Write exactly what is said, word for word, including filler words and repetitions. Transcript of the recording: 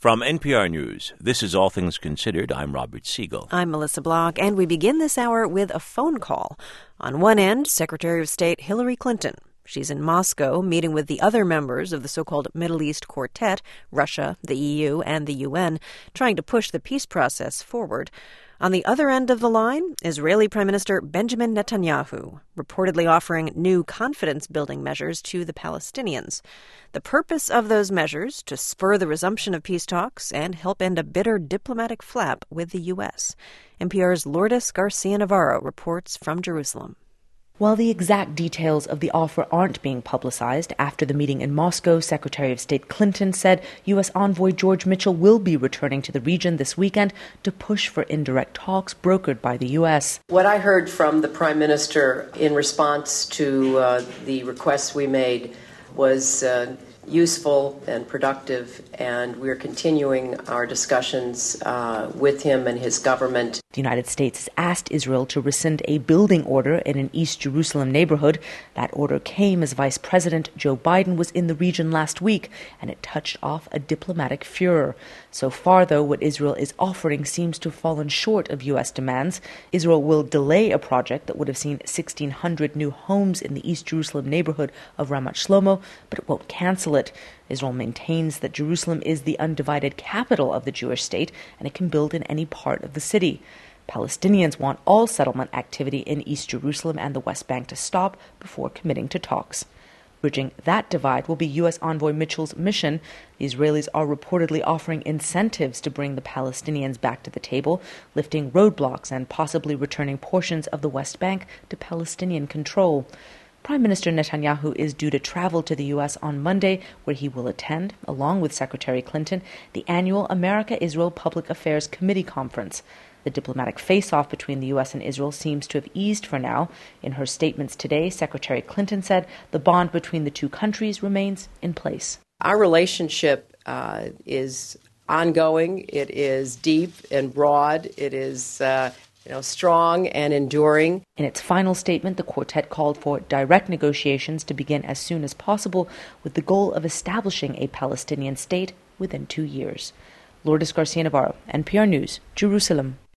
From N P R News, this is All Things Considered. I'm Robert Siegel. I'm Melissa Block, and we begin this hour with a phone call. On one end, Secretary of State Hillary Clinton. She's in Moscow meeting with the other members of the so-called Middle East Quartet, Russia, the E U, and the U N, trying to push the peace process forward. On the other end of the line, Israeli Prime Minister Benjamin Netanyahu, reportedly offering new confidence-building measures to the Palestinians. The purpose of those measures, to spur the resumption of peace talks and help end a bitter diplomatic flap with the U S. N P R's Lourdes Garcia-Navarro reports from Jerusalem. While the exact details of the offer aren't being publicized, after the meeting in Moscow, Secretary of State Clinton said U S envoy George Mitchell will be returning to the region this weekend to push for indirect talks brokered by the U S. What I heard from the Prime Minister in response to uh, the requests we made was uh, useful and productive, and we're continuing our discussions uh, with him and his government. The United States has asked Israel to rescind a building order in an East Jerusalem neighborhood. That order came as Vice President Joe Biden was in the region last week, and it touched off a diplomatic furor. So far, though, what Israel is offering seems to have fallen short of U S demands. Israel will delay a project that would have seen sixteen hundred new homes in the East Jerusalem neighborhood of Ramat Shlomo, but it won't cancel it. Israel maintains that Jerusalem is the undivided capital of the Jewish state, and it can build in any part of the city. Palestinians want all settlement activity in East Jerusalem and the West Bank to stop before committing to talks. Bridging that divide will be U S envoy Mitchell's mission. The Israelis are reportedly offering incentives to bring the Palestinians back to the table, lifting roadblocks and possibly returning portions of the West Bank to Palestinian control. Prime Minister Netanyahu is due to travel to the U S on Monday, where he will attend, along with Secretary Clinton, the annual America-Israel Public Affairs Committee Conference. The diplomatic face-off between the U S and Israel seems to have eased for now. In her statements today, Secretary Clinton said the bond between the two countries remains in place. Our relationship uh, is ongoing. It is deep and broad. It is uh, you know, strong and enduring. In its final statement, the quartet called for direct negotiations to begin as soon as possible, with the goal of establishing a Palestinian state within two years. Lourdes Garcia-Navarro, N P R News, Jerusalem.